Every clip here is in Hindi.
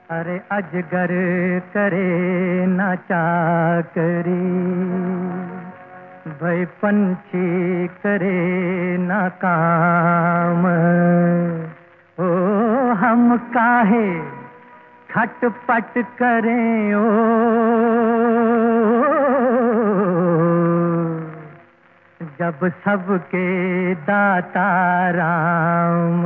अरे अजगर करे ना चाकरी, भई पंछी करे ना काम। ओ हम काहे खटपट करें ओ, जब सबके दाता राम।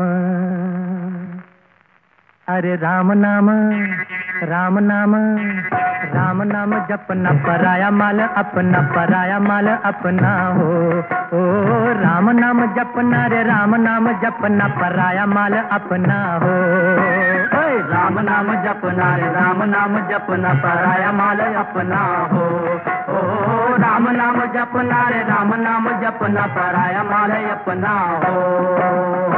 अरे राम नाम राम नाम राम नाम जपना, पराया माल अपना, पराया माल अपना हो। ओ राम नाम जपना रे, राम नाम जपना, पराया माल अपना हो। ओए राम नाम जपना रे, राम नाम जपना, पराया माल अपना हो। ओ राम नाम जपना रे, राम नाम जपना, पराया माल अपना हो।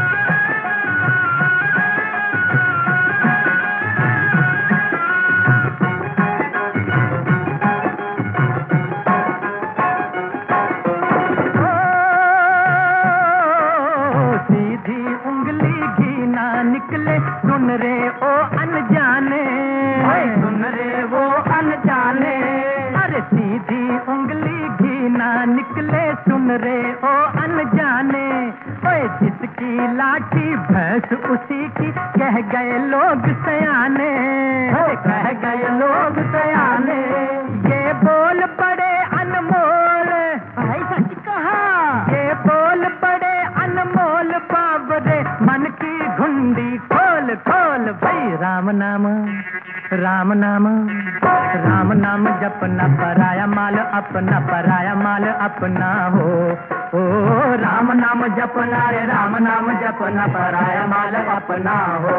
निकले सुन रे ओ अनजाने, सुन रे वो अनजाने। अरे सीधी उंगली घी ना निकले सुन रे ओ अनजाने। ओए जिसकी लाठी भैंस उसी की, कह गए लोग सयाने, कह गए लोग सयाने। ये बोल बड़े अनमोल, ऐसा कहा ये बोल बड़े अनमोल, बाबरे मन की घुंडी खोल खोल। भाई राम नाम राम नाम राम नाम जपना, पराया माल अपना, पराया माल अपना हो। ओ राम नाम जपना रे, राम नाम जपना, पराया माल अपना हो।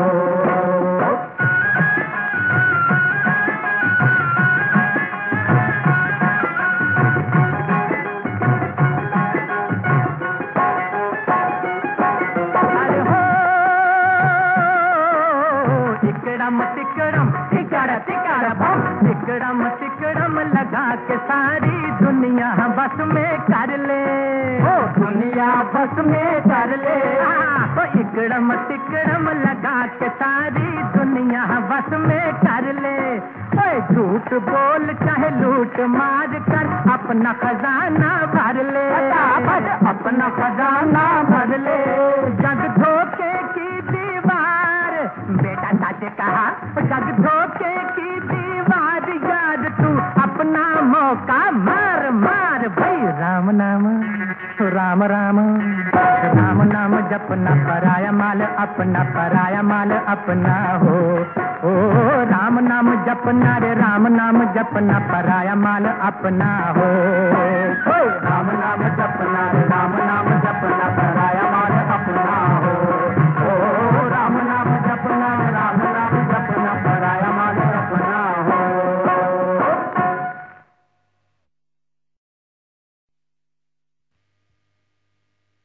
तिकड़म तिकड़ तिकड़ बम, तिकड़म तिकड़म लगा के सारी दुनिया बस में कर ले। ओ दुनिया बस में कर ले। तो इकड़म तिकड़म लगा के सारी दुनिया बस में कर ले। ओए झूठ बोल चाहे लूट मार कर, अपना खजाना भर ले, अपना खजाना भर ले। जग धोखे की दीवार, बेटा साचे कहा, जग धोखे की दीवार, याद तू अपना मौका मार मार। भाई राम नाम राम राम राम नाम जपना, पराया माल अपना, पराया माल अपना हो। ओ राम नाम जपना रे, राम नाम जपना, पराया माल अपना हो। राम नाम जपना रे, राम नाम जपना।